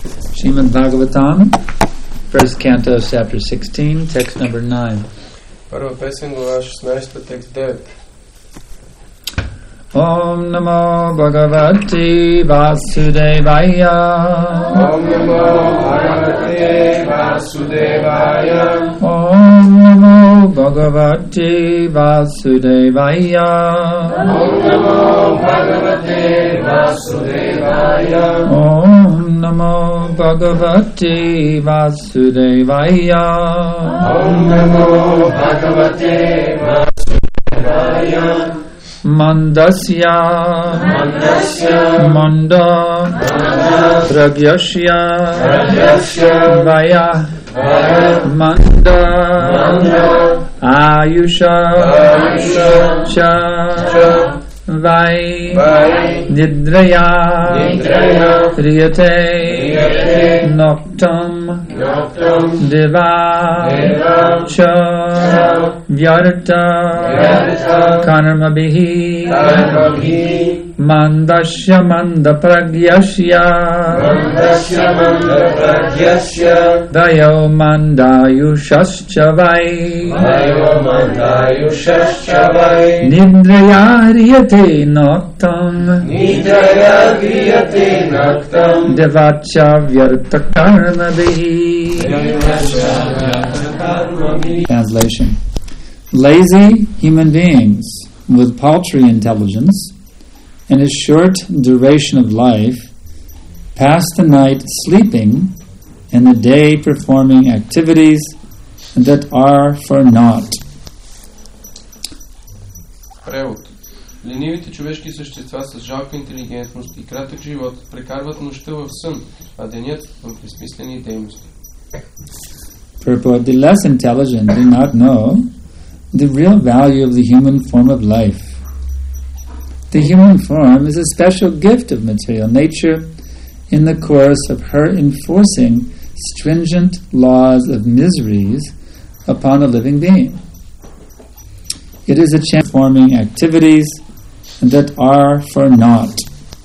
Srimad Bhagavatam, first canto, chapter 16, text number 9. Първа песен, глава 16, текст 9. Om Namo Bhagavate Vasudevaya. Om Namo Bhagavate Vasudevaya. Om Namo Bhagavate Vasudevaya. Om Namo Bhagavate Vasudevaya. Om Namo Bhagavate Vasudevaya. Om Namo Bhagavate Vasudevaya. Mandasya Manda Pragyasya Vaya Manda Ayusha Cha Vai Nidraya Riyate Noctum Deva Cha Vyarta Karmabihi Mandasya Manda Pragyasya Dayo Mandayushascha Vai Nidrayariyate Noctam Devacha Vyarta Karmabihi. Translation. Lazy human beings with paltry intelligence and a short duration of life pass the night sleeping and the day performing activities that are for naught. Превод. Ленивите човешки същества с жалка интелигентност и кратък живот прекарват нощта в сън, а денят в безсмислени дейности. Purport. The less intelligent do not know the real value of the human form of life. The human form is a special gift of material nature in the course of her enforcing stringent laws of miseries upon a living being. It is a chance forming activities that are for naught.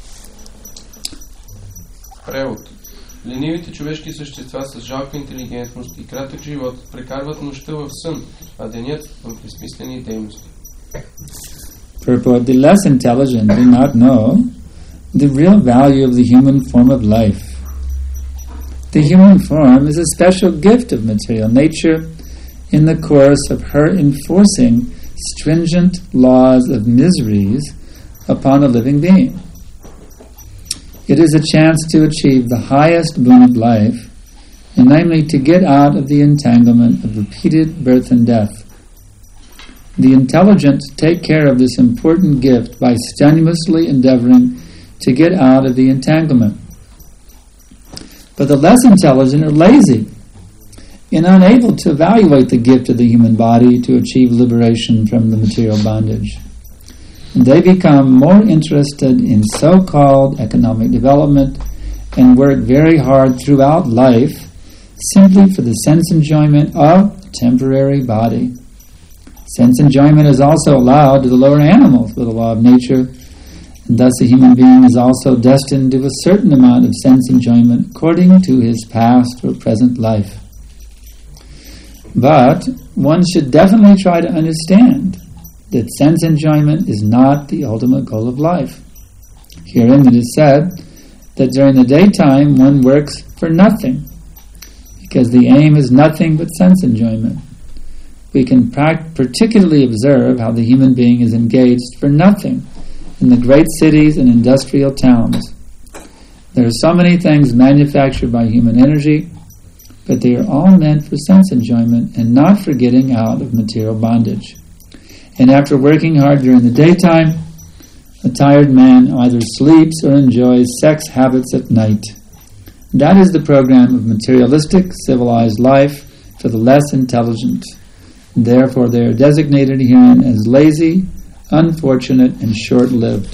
Превод. Ленивите човешки същества с жалка интелигентност и кратък живот прекарват нощта в сън, а денят в безсмислени дейности. Purport. The less intelligent do not know the real value of the human form of life. The human form is a special gift of material nature in the course of her enforcing stringent laws of miseries upon a living being. It is a chance to achieve the highest boon of life, and namely to get out of the entanglement of repeated birth and death. The intelligent take care of this important gift by strenuously endeavoring to get out of the entanglement. But the less intelligent are lazy and unable to evaluate the gift of the human body to achieve liberation from the material bondage. They become more interested in so-called economic development and work very hard throughout life simply for the sense enjoyment of temporary body. Sense enjoyment is also allowed to the lower animals with the law of nature, and thus a human being is also destined to a certain amount of sense enjoyment according to his past or present life. But one should definitely try to understand that sense enjoyment is not the ultimate goal of life. Herein it is said that during the daytime one works for nothing, because the aim is nothing but sense enjoyment. We can particularly observe how the human being is engaged for nothing in the great cities and industrial towns. There are so many things manufactured by human energy, but they are all meant for sense enjoyment and not for getting out of material bondage. And after working hard during the daytime, a tired man either sleeps or enjoys sex habits at night. That is the program of materialistic, civilized life for the less intelligent. Therefore, they are designated herein as lazy, unfortunate, and short-lived.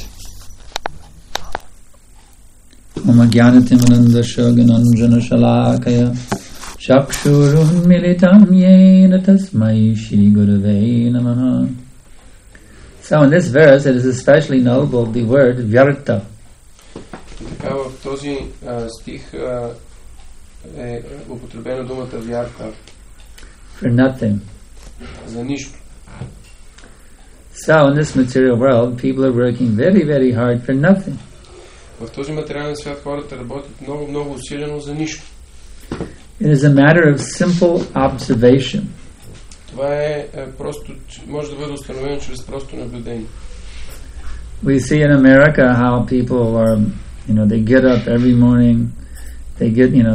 Om Jnanatimandasya Gananjana Shalakaya Chakshurunmilitam Yena Tasmai Shri Gurave Namaha. So in this verse it is especially notable the word vyarta. Така в този стих е употребена думата вярта. For nothing. За нищо. So in this material world, people are working very, very hard for nothing. В този материален свят хората работят много, много усилено за нищо. It is a matter of simple observation. Това е просто, може да бъде установено чрез просто наблюдение. We see in America how people are, they get up every morning, they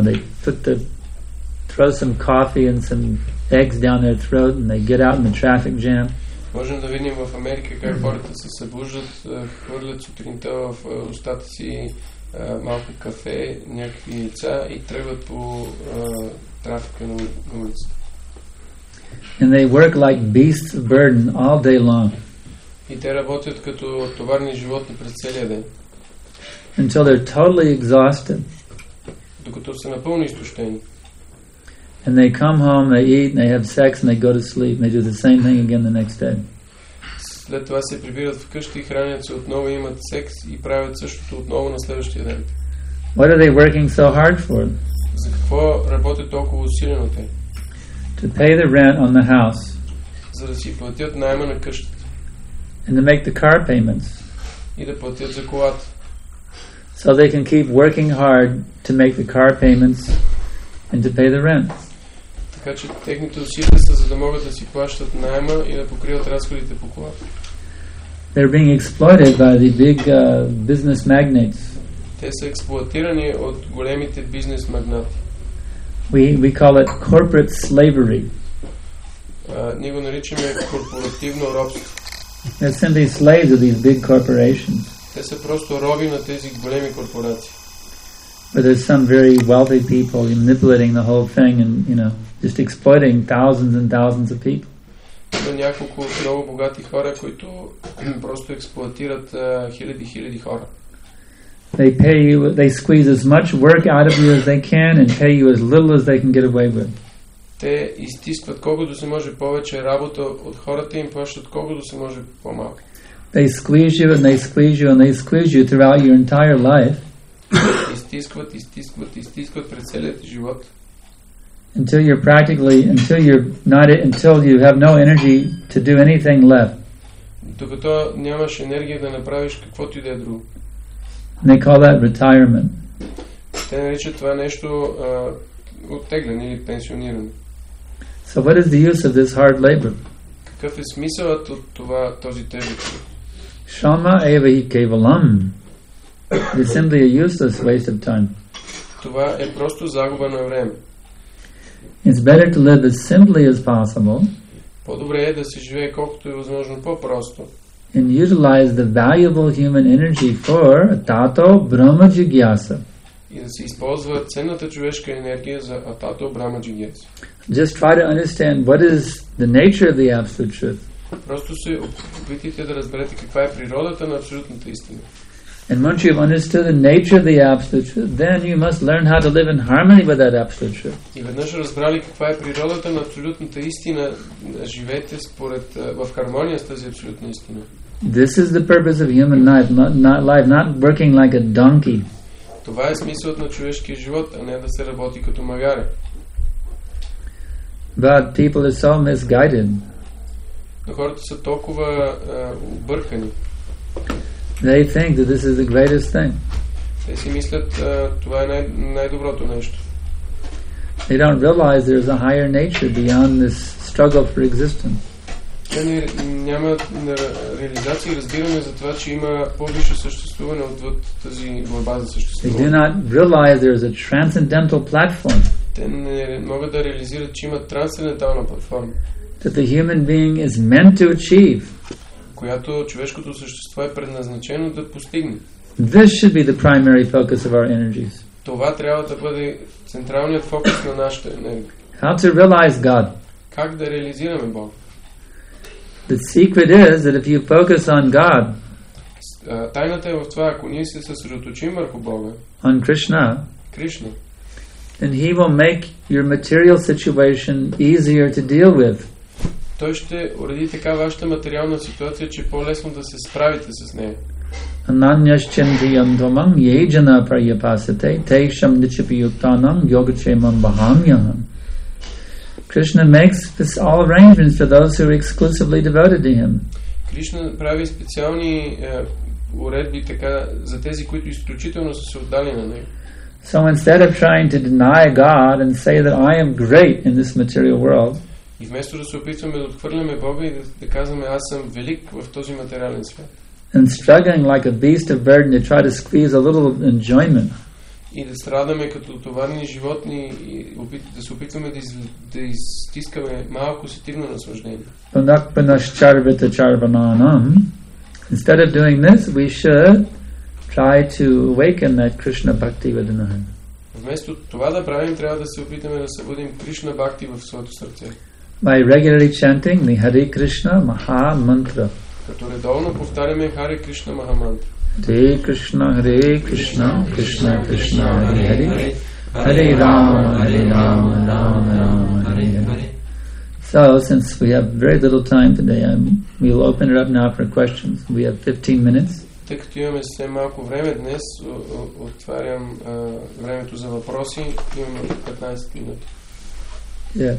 throw some coffee and some eggs down their throat and they get out in the traffic jam. Можем да видим в Америка как хората се събуждат, хвърлят сутринта в устата си малко кафе, някакви яйца и тръгват по трафика на улицата. And they work like beasts of burden all day long. И те работят като товарни животни през целия ден. Until they're totally exhausted. Докато са напълно изтощени. And they come home, they eat, and they have sex, and they go to sleep, and they do the same thing again the next day. След това се прибират вкъщи, хранят се отново, имат секс и правят същото отново на следващия ден. What are they working so hard for? За какво работят толкова усилено те? To pay the rent on the house. За да си платят найма на къщата. And to make the car payments. И да платят за колата. So they can keep working hard to make the car payments and to pay the rent. Така че техните усилия са, за да могат да си плащат найма и да покриват разходите по колата. They're being exploited by the big business magnates. Те са експлоатирани от големите бизнес магнати. We call it corporate slavery. Ние го наричаме корпоративно робство. They're simply slaves of these big corporations. Те са просто роби на тези големи корпорации. Where there's some very wealthy people manipulating the whole thing and just exploiting thousands and thousands of people. Има няколко много богати хора, които просто експлоатират хиляди хора. They pay you, they squeeze as much work out of you as they can and pay you as little as they can get away with. Те изтискват колкото се може повече работа от хората и им плащат колкото се може по-малко. They squeeze you and they squeeze you and they squeeze you throughout your entire life. Изтискват през целият живот. Until you have no energy to do anything left. Докато нямаш енергия да направиш каквото и да е друго. They call that retirement. Те наричат това нещо оттегляне или пенсиониране. So what is the use of this hard labor? Какъв е смисълът от този тежък труд? Shama eva hi kevalam. It's simply a useless waste of time. Това е просто загуба на време. It's better to live as simply as possible. По-добре е да се живее колкото е възможно по-просто. And utilize the valuable human energy for Tato Brahma Jigyasa. И да се използва ценната човешка енергия за Атато Брахма Джигьяса. Just try to understand what is the nature of the absolute truth. Просто се опитайте да разберете каква е природата на абсолютната истина. And once you've understood the nature of the absolute truth, then you must learn how to live in harmony with that absolute truth. И веднъж разбрали каква е природата на абсолютната истина, живейте в хармония с тази абсолютна истина. This is the purpose of human life, not working like a donkey. Това е смисълът на човешкия живот, а не да се работи като магаре. But people are so misguided. Но хората са толкова объркани. They think that this is the greatest thing. Те си мислят, това е най-доброто нещо. They don't realize there's a higher nature beyond this struggle for existence. Те няма реализация и разбиране за това, че има по-висше съществуване отвъд тази борба за съществуване. They do not realize there is a transcendental platform. Те не могат да реализират, че има трансцендентална платформа. That the human being is meant to achieve. Която човешкото същество е предназначено да постигне. This should be the primary focus of our energies. Това трябва да бъде централният фокус на нашата енергия. How to realize God. Как да реализираме Бог? The secret is that if you focus on God, тайната е в това, ако ние се съсредоточим върху Бога, on Krishna, then He will make your material situation easier to deal with. Той ще уреди така вашата материална ситуация, че е по-лесно да се справите с нея. Ananyaschintiyam yejana paryapasate tesham nichipiyuktanam yogachemam bahamyaham. Krishna makes this all arrangements for those who are exclusively devoted to him. Кришна прави специални уредби така за тези, които изключително са се отдали на него. So instead of trying to deny God and say that I am great in this material world, и вместо да се опитваме да отхвърляме Бога и да казваме аз съм велик в този материален свят, and struggling like a beast of burden to try to squeeze a little enjoyment, и да страдаме като товарни животни и да се опитваме да изтискаме малко сетивно наслаждение. Instead of doing this, we should try to awaken that Krishna Bhakti within us. Вместо това да правим, трябва да се опитаме да събудим Кришна Бхакти в своето сърце. By regularly chanting the Hare Krishna Maha Mantra. Като редовно повтаряме Харе Кришна Махамантра. Hare Krishna, Krishna Krishna, Hare Hare, Hare Rama, Rama Rama, Hare Hare. So, since we have very little time today, we'll open it up now for questions. We have 15 minutes. Тъй като имаме съвсем малко време днес, отварям времето за въпроси. Имаме 15 минути. Yeah.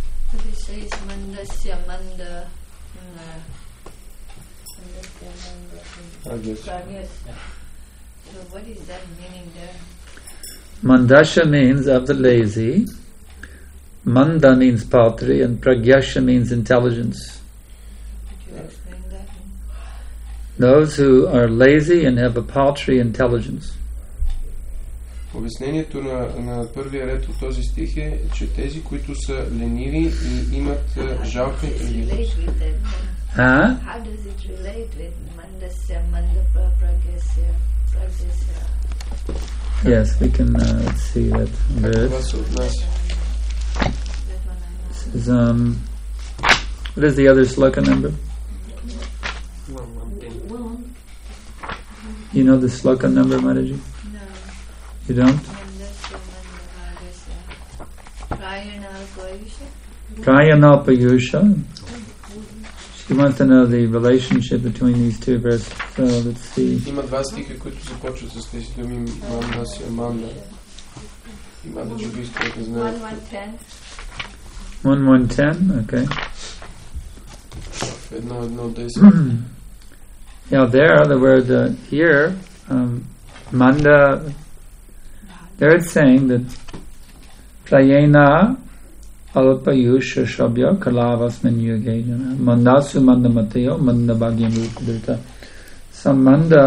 So what is that meaning there? Mandasha means of the lazy. Manda means paltry, and pragyasha means intelligence. Could you explain that? Those who are lazy and have a paltry intelligence. Обяснението на първия ред от този стих е, че тези, които са лениви и имат жалка интелигентност. Huh? How does it relate with Mandasya, Mandapa, Pragyasya, Pragyasya? Yes, we can see that verse. This is, what is the other sloka number? You know the sloka number, Mataji? No. You don't? Mandasya, Mandapa, Pragyasya. Prayanalpayusha. She wants to know the relationship between these two verses. So let's see. Има два стиха, които започват с тези думи Мандасya, Манда. Има да джуби искат да знаят. 1:10, okay. Едно 10. Yeah, there, the word here, Manda, there it's saying that Prayena Alpayusha Shabya Kalavasman Yogejana Mandasu Mandamateo Mandabhagyam Rupadrita. So Manda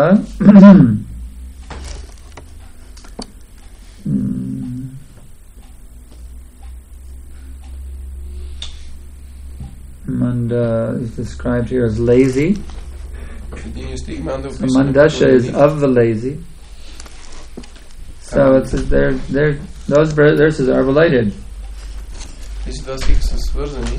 Manda is described here as lazy. So Mandasha is of the lazy. So it says those verses are related. Тези два стиха са свързани.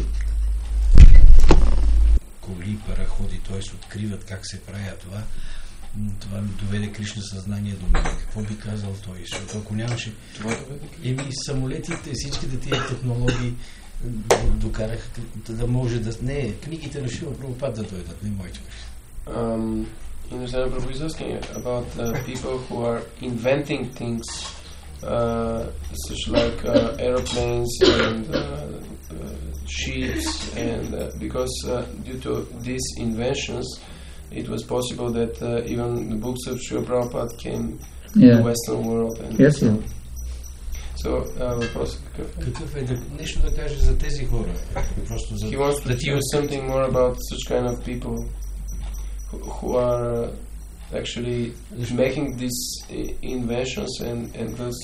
Коли, параходи, т.е. откриват как се прави това. Това ми доведе Кришна съзнание до мен. Какво би казал той? Защото ако нямаше... самолетите, всичките тия технологии докараха да може да... Не, книгите на Шрила Прабхупад да дойдат, не моите. Understand Prabhu is asking about people who are inventing things such like aeroplanes and ships, and because due to these inventions it was possible that even the books of Srila Prabhupada came to the Western world. And yes, yeah. So, въпросът какъв е? Нещо да каже за тези хора. He wants to hear something more about such kind of people who are actually making these inventions and thus...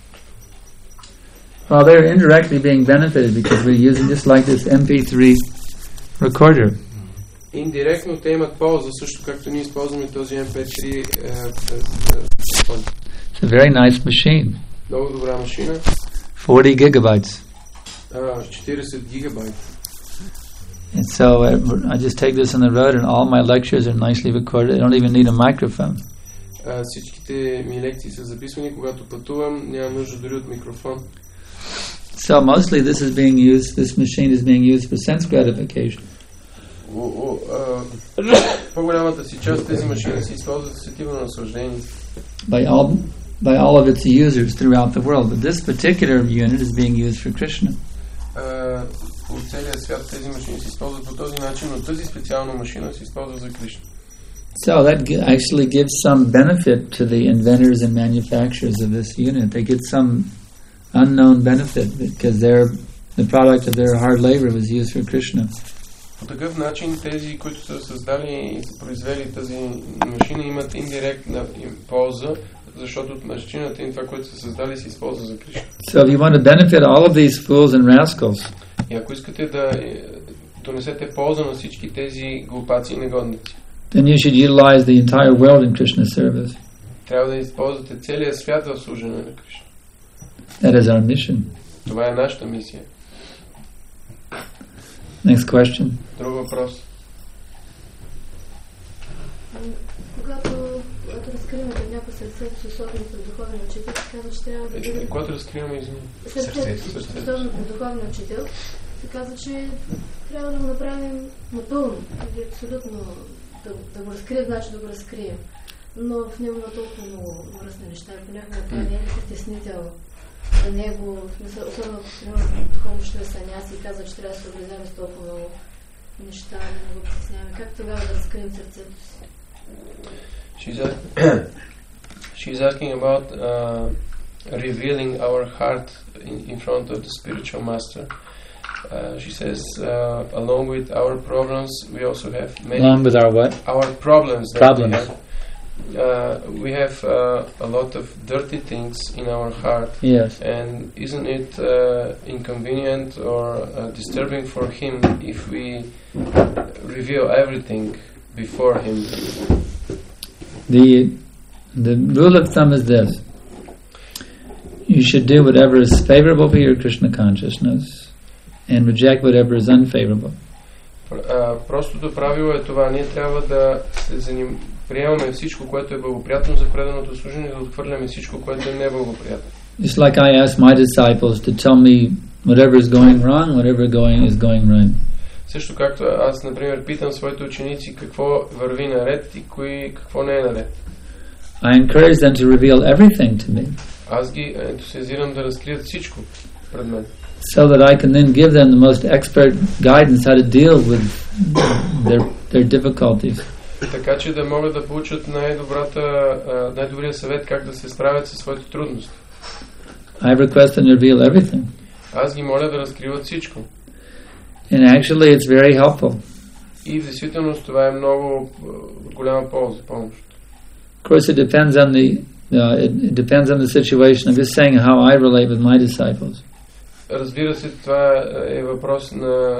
Well, they're indirectly being benefited because we're using just like this MP3 recorder. Индиректно те имат полза, също както ние използваме този MP3. It's a very nice machine. Много добра машина. 40 gigabytes. 40 гигабайт. And so I just take this on the road and all my lectures are nicely recorded. I don't even need a microphone. Всичките ми лекции са записвани, когато пътувам, няма нужда дори от микрофон. So mostly this machine is being used for sense gratification. по-голямата си част тези машини се използват за сетивно наслаждение. By all of its users throughout the world, but this particular unit is being used for Krishna. От целия свят тези машини се използват по този начин, но тази специална машина се използва за Кришна. So that actually gives some benefit to the inventors and manufacturers of this unit. They get some unknown benefit because the product of their hard labor was used for Krishna. По такъв начин тези, които са създали и са произвели тази машина, имат индиректна полза, защото от машината им това, което са създали, се използва за Кришна. So if you want to benefit all of these fools and rascals, и ако искате да донесете полза на всички тези глупаци и негодници, then you should utilize the entire world in Krishna's service. Трябва да използвате целия свят в служене на Кришна. That is our mission. Това е нашата мисия. Next question. Друг въпрос. Когато разкриваме някой сърцето с особеност на духовен учител, се казва, че трябва да бъде... Когато разкриваме сърцето с особеност на духовен учител, се казва, че трябва да го направим напълно, или абсолютно да го разкрием, значи да го разкрием. Но в него има толкова много връзни неща. Понякога това не е ли стеснител за него, особено примерно духовно ще е саняси и казва, че трябва да се облизаме с толкова много неща, да не го притесняваме. Как тогава да разкрием сърцето си? She's asking about revealing our heart in front of the spiritual master. She says, along with our problems, we also have many... Along with our what? Our problems. Problems. We have a lot of dirty things in our heart. Yes. And isn't it inconvenient or disturbing for him if we reveal everything before him? The rule of thumb is this. You should do whatever is favorable for your Krishna consciousness and reject whatever is unfavorable. Простото правило е това. Ние трябва да приемаме всичко, което е благоприятно за преданото служение, да отхвърляме всичко, което е неблагоприятно. Just like I asked my disciples to tell me whatever is going wrong, whatever is going right. Също както аз, например, питам своите ученици какво върви наред и какво не е наред. I encourage them to reveal everything to me. Аз ги ентусиазирам да разкрият всичко пред мен. So that I can then give them the most expert guidance how to deal with their difficulties. Така че да могат да получат най-добрия съвет как да се справят със своите трудности. I request them to reveal everything. Аз ги моля да разкриват всичко. And actually it's very helpful. И в действителност това е много голяма полза, помощ. Of course it depends on the situation. I'm just saying how I relate with my disciples. Разбира се, това е въпрос на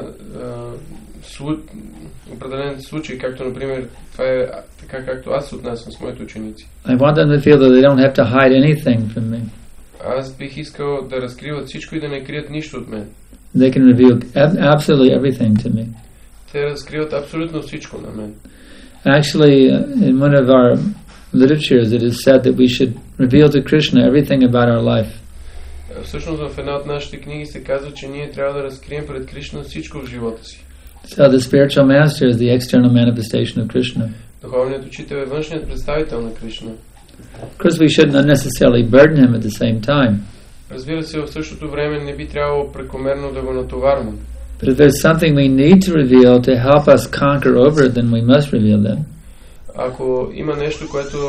определен случай, както например това е така както аз се отнасям с моите ученици. I want them to feel that they don't have to hide anything from me. Аз бих искал да разкриват всичко и да не крият нищо от мен. They can reveal absolutely everything to me. Те разкриват абсолютно всичко на мен. Actually, in one of our literatures it is said that we should reveal to Krishna everything about our life. Всъщност в една от нашите книги се казва, че ние трябва да разкрием пред Кришна всичко в живота си. So the spiritual master is the external manifestation of Krishna. Духовният учител е външният представител на Кришна. Of course, we shouldn't unnecessarily burden him at the same time. Разбира се, в същото време не би трябвало прекомерно да го натоварваме. But if there's something we need to reveal to help us conquer over it, then we must reveal them. Ако има нещо, което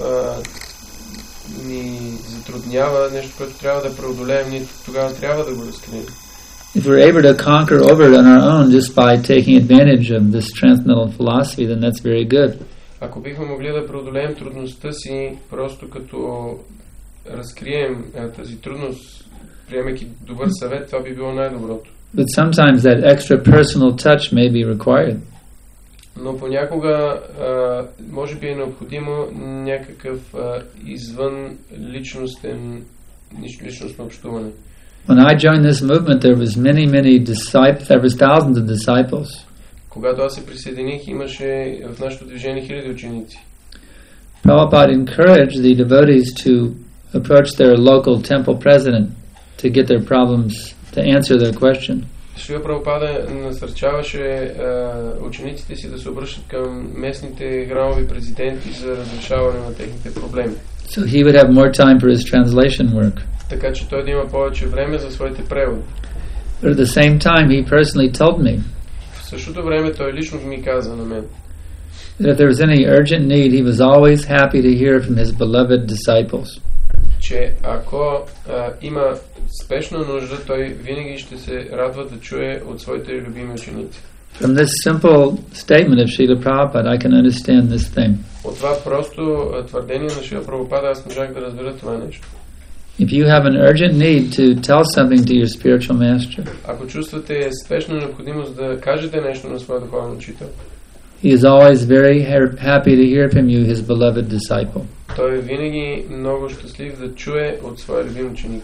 ни затруднява, нещо, което трябва да преодолеем, ние тогава трябва да го разкрием. If we're able to conquer over it on our own just by taking advantage of this transcendental philosophy, then that's very good. Ако бихме могли да преодолеем трудността си, просто като разкрием тази трудност, приемайки добър съвет, това би било най-доброто. But sometimes that extra personal touch may be required. Но понякога може би е необходимо някакъв извън личностно общуване. When I joined this movement, there was many disciples. There was thousands of disciples. Когато аз се присъединих, имаше в нашето движение хиляди ученици. Prabhupada encouraged the devotees to approach their local temple president to get their problems, to answer their question. Шрила Прабхупада насърчаваше учениците си да се обръщат към местните храмови президенти за разрешаване на техните проблеми. So he would have more time for his translation work. Така че той да има повече време за своите преводи. But at the same time, he personally told me В същото време той лично ми каза на мен, that if there was any urgent need, he was always happy to hear from his beloved disciples. че ако има спешна нужда, той винаги ще се радва да чуе от своите любими ученици. From this simple statement of Srila Prabhupada, I can understand this thing. От това просто твърдение на Шрила Прабхупада аз можах да разбера това нещо. If you have an urgent need to tell something to your spiritual master, Ако чувствате спешна необходимост да кажете нещо на своя духовен учител, he is always very happy to hear from you, his beloved disciple. той е винаги много щастлив да чуе от своя любим ученик.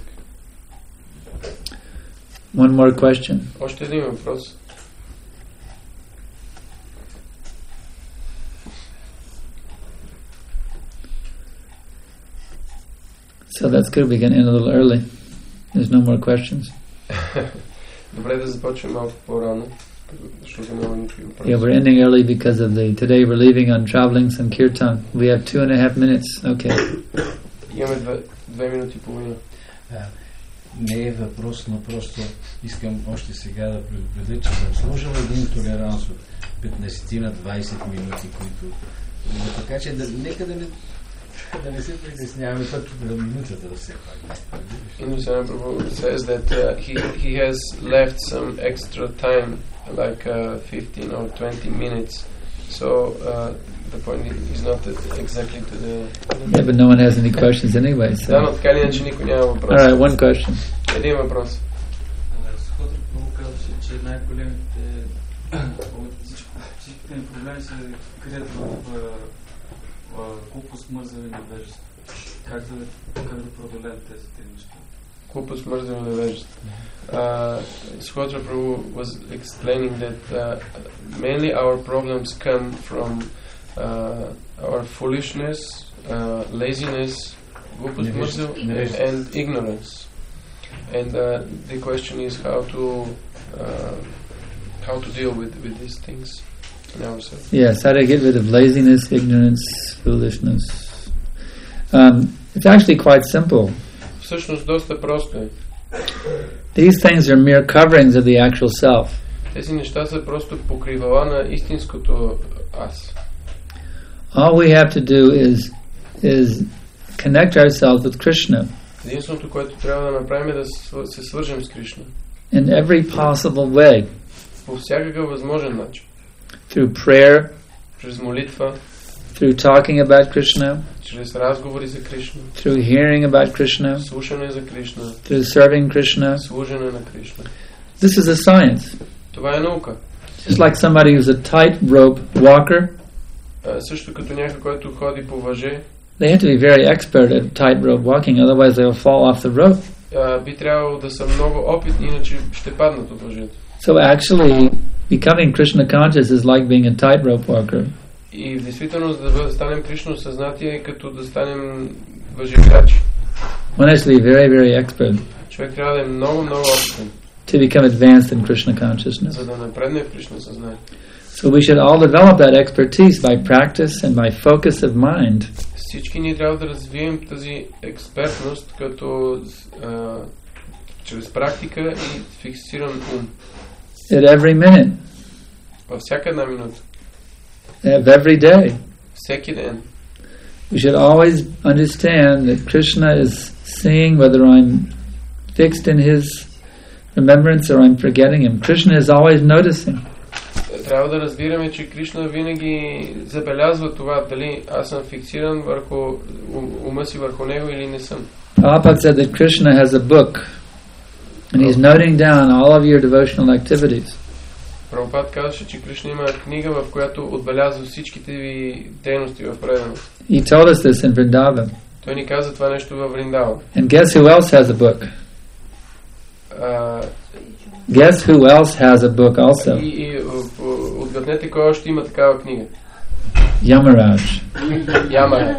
One more question. Още един въпрос. So that's good. We can end a little early. There's no more questions. Добре да започнем малко по-рано, защото няма никакви въпроси. Yeah, we're ending early because of today we're leaving on traveling Sankirtan. We have 2.5 minutes. Okay. Имаме 2 минути и половина. Не е въпрос, но просто искам още сега да предупредя, че съм сложил един толеранс от 15 на 20 минути, които... Така че нека да не се притесняваме пък на минутата да все пак. Indusana Prabhu says that he has left some extra time, like 15 or 20 minutes. So the point is not exactly to the... Yeah, but no one has any questions anyway. So. Да, но така ли иначе никой няма въпрос. All right, one question. Един въпрос. Сходът много казваше, че най-големите всичките ни проблеми се крият в глупост, мързане и невежество. Как да преодолеем тези неща? Глупост, мързане и невежество. Shodra Prabhu was explaining that mainly our problems come from our foolishness, laziness, and ignorance. And the question is how to deal with these things in ourselves. Yes, how to get rid of laziness, ignorance, foolishness. It's actually quite simple. Всъщност доста просто е. These things are mere coverings of the actual self. Тези неща са просто покривала на истинското аз. All we have to do is connect ourselves with Krishna. Единственото, което трябва да направим е да се свържем с Кришна. In every possible way. По всякакъв възможен начин. Through prayer, чрез молитва, through talking about Krishna, чрез разговори за Кришна, through hearing about Krishna, слушане за Кришна, through serving Krishna. служене на Кришна. This is a science. Това е наука. Just like somebody who's a tightrope walker, също като някой, който ходи по въже, they have to be very expert at tightrope walking, otherwise they will fall off the rope. Би трябвало да са много опитни, иначе ще паднат от въжето. So actually, becoming Krishna conscious is like being a tightrope walker. И в действителност да станем Кришна съзнатие е като да станем въжекрачи. One has to be very, very expert Човек трябва да е много, много опитен, to become advanced in Krishna consciousness. за да напредне в Кришна съзнание. So we should all develop that expertise by practice and by focus of mind. Всички ние трябва да развием тази експертност като чрез практика и фиксиран ум. At every minute, Във всяка една минута, of every day, всеки ден, we should always understand that Krishna is seeing whether I'm fixed in his remembrance or I'm forgetting him. Krishna is always noticing. трябва да разбираме, че Кришна винаги забелязва това, дали аз съм фиксиран върху ума си върху него или не съм. Prabhupada said that Krishna has a book and he's noting down all of your devotional activities. Прабхупад казваше, че Кришна има книга, в която отбелязва всичките ви дейности в преданост. He told us this in Vrindavan. Той ни каза това нещо във Вриндаван. And guess who else has a book? Guess who else has a book also? И отгаднете кой още има такава книга. Yamaraj. Ямарач.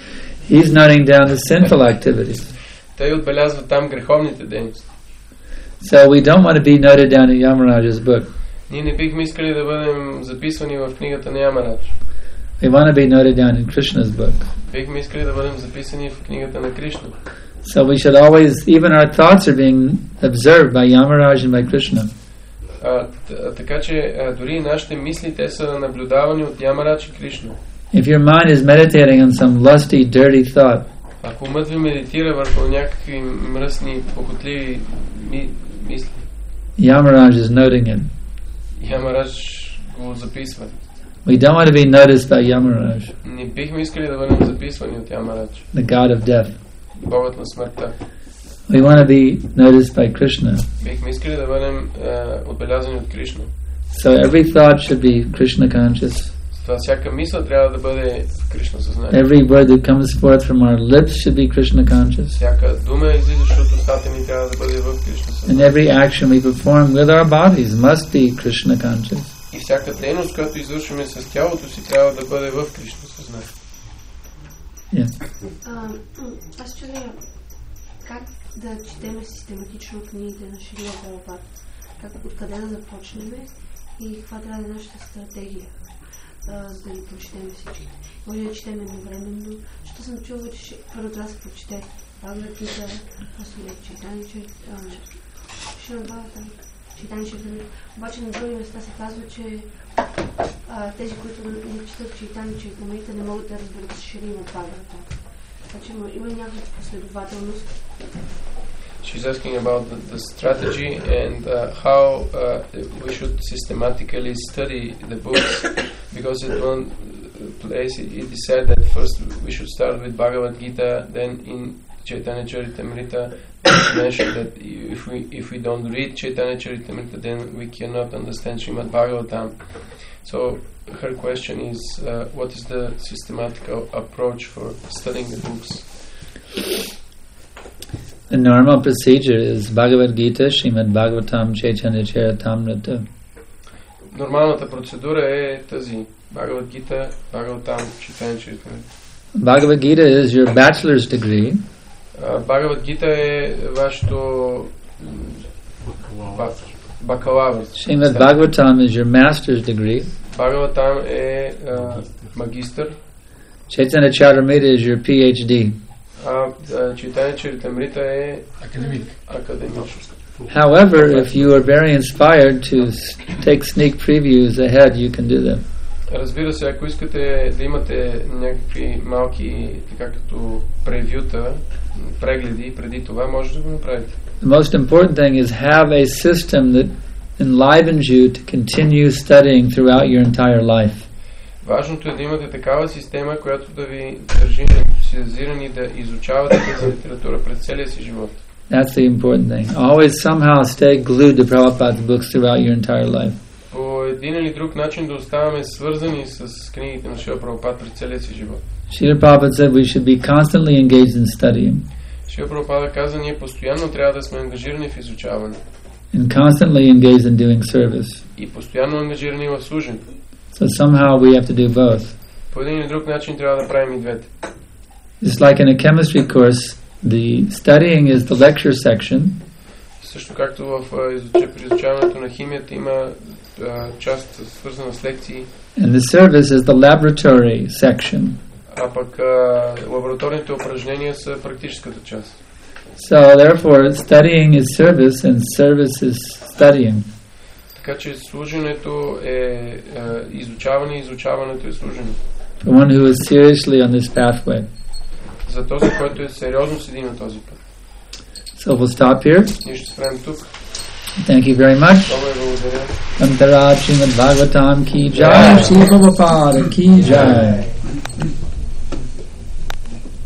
He's noting down the sinful activities. Той отбелязва там греховните дейности. So we don't want to be noted down in Yamaraja's book. Ние не бихме искали да бъдем записвани в книгата на Ямарадж. We want to be noted down in Krishna's book. Бихме искали да бъдем записани в книгата на Кришна. So we should always, even our thoughts are being observed by Yamaraj and by Krishna. Така че дори нашите мисли, те са наблюдавани от Ямарадж и Кришна. If your mind is meditating on some lusty, dirty thought, ако умът ви медитира върху някакви мръсни, похотливи мисли, Yamaraj is noting it. Ямарадж го записва. We don't want to be noticed by Yamaraj, Не бихме искали да бъдем записвани от Ямарадж, the god of death. Богът на смъртта. We want to be noticed by Krishna. Бихме искали да бъдем отбелязани от Кришна. So every thought should be Krishna conscious. Това всяка мисъл трябва да бъде в Кришна съзнание. Every word that comes forth from our lips should be Krishna conscious. Всяка дума, излизаща от устата ни, трябва да бъде в Кришна And съзнание. every action we perform with our bodies must be Krishna conscious. И всяка дейност, която извършваме с тялото си, трябва да бъде в Кришна съзнание. Yeah. Аз чудя как да четем систематично книгите на Шрила Прабхупад, как откъде да започнем и каква трябва да е нашата стратегия, за да ги прочетем всички. Може да четем едновременно, защото съм чула, че първо трябва да се прочете Бхагавад Гита, после Чайтания Чаритамрит. Обаче на други места се казва, че тези, които не четат Чайтания Чаритамрит, не могат да разберат Шрила Бхагавата. Значи има някаква последователност. She's asking about the strategy and how we should systematically study the books, because in one place it is said that first we should start with Bhagavad Gita, then in Chaitanya Charitamrita it's mentioned that if we don't read Chaitanya Charitamrita, then we cannot understand Srimad Bhagavatam. So her question is, what is the systematic approach for studying the books? The normal procedure is Bhagavad Gita, Srimad Bhagavatam, Chaitanya Charitamrita. Нормалната процедура е тази. Bhagavad Gita, Bhagavatam, Chaitanya Charitamrita. Bhagavad Gita is your bachelor's degree. Bhagavad Gita е вашето бакалавър. Srimad Bhagavatam is your master's degree. Bhagavatam е магистър. Chaitanya Charitamrita is your PhD. Chaitanya Charitamrita е Академик. академичен. However, if you are very inspired to take sneak previews ahead, you can do that. Разбира се, ако искате да имате някакви малки, така като превюта, прегледи преди това, може да го направите. The most important thing is have a system that enlivens you to continue studying throughout your entire life. Важното е да имате такава система, която да ви държи ентусиазирани да изучавате тази литература през целия си живот. That's the important thing. Always somehow stay glued to Prabhupada's books throughout your entire life. По един или друг начин да оставаме свързани с книгите на Шрила Прабхупад през целия си живот. Srila Prabhupada said we should be constantly engaged in studying Шрила Прабхупада каза, ние постоянно трябва да сме ангажирани в изучаване and constantly engaged in doing service. и постоянно ангажирани в служене. So somehow we have to do both. По един или друг начин трябва да правим и двете. Just like in a chemistry course, the studying is the lecture section, Също както при изучаването на химията има част свързана с лекции, and the service is the laboratory section. а пък лабораторните упражнения са практическата част. So therefore, studying is service and service is studying. Така че служенето е изучаване, изучаването е служене. For one who is seriously on this pathway. За този, който е сериозно седи на този път. So we'll stop here. Ние ще спрем тук. Thank you very much. Много ви благодаря. Antaraj Srimad Bhagavatam ki jai, Shri Prabhupada ki jai.